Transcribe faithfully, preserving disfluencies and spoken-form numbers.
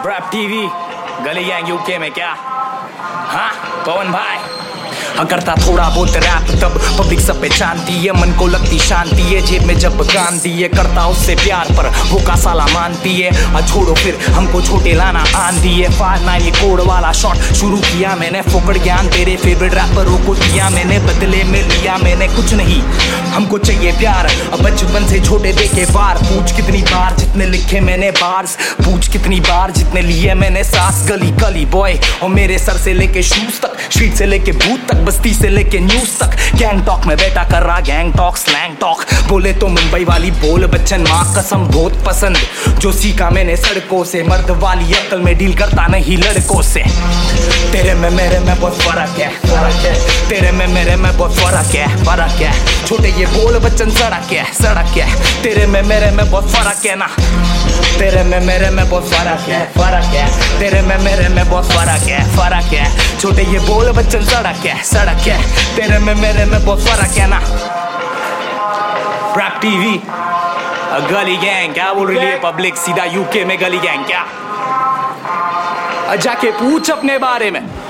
Rap TV Gully Gang UK में क्या? हाँ पवन भाई हाँ करता थोड़ा बहुत रैप तब पब्लिक सब पहचानती है, मन को लगती शांति है जेब में जब गांधी है, करता उससे प्यार पर वो का साला मानती है। आ छोड़ो फिर हमको छोटे लाना आंधी है, फाइव नाइन ये कोड वाला शॉट शुरू किया मैंने, फोकट ज्ञान तेरे फेवरेट रैपरों को दिया मैंने, बदले में लिया मैंने कुछ नहीं, हमको चाहिए प्यार। अब बचपन से छोटे देखे बार, पूछ कितनी बार जितने लिखे मैंने बार्स, पूछ कितनी बार जितने लिए मैंने सांस। गली गली बॉय और मेरे सर से लेके शूज तक, स्ट्रीट से लेके बूथ तक, बस्ती से लेके न्यूज तक, गैंग टॉक में बैठा कर रहा गैंग टॉक स्लैंग टॉक। बोले तो मुंबई वाली बोल बच्चन माँ कसम बहुत पसंद, जो सीखा मैंने सड़कों से, मर्द वाली अक्ल में डील करता नहीं लड़कों से। तेरे में मेरे में बहुत फर्क है, फर्क है, तेरे में मेरे में बहुत फर्क है, फर्क है, छोटे ये बोल बच्चन सड़क है, सड़क है, तेरे में मेरे में बहुत फर्क है ना, तेरे में मेरे में बहुत फर्क है, फर्क है, तेरे में मेरे में बहुत फर्क है, फर्क है, छोटे ये बोल बच्चन सड़क है, सड़क है, तेरे में मेरे में बहुत फर्क है ना। रैप टीवी गली गैंग क्या बोल रही है पब्लिक, सीधा यूके में गली गैंग क्या? जाके पूछ अपने बारे में।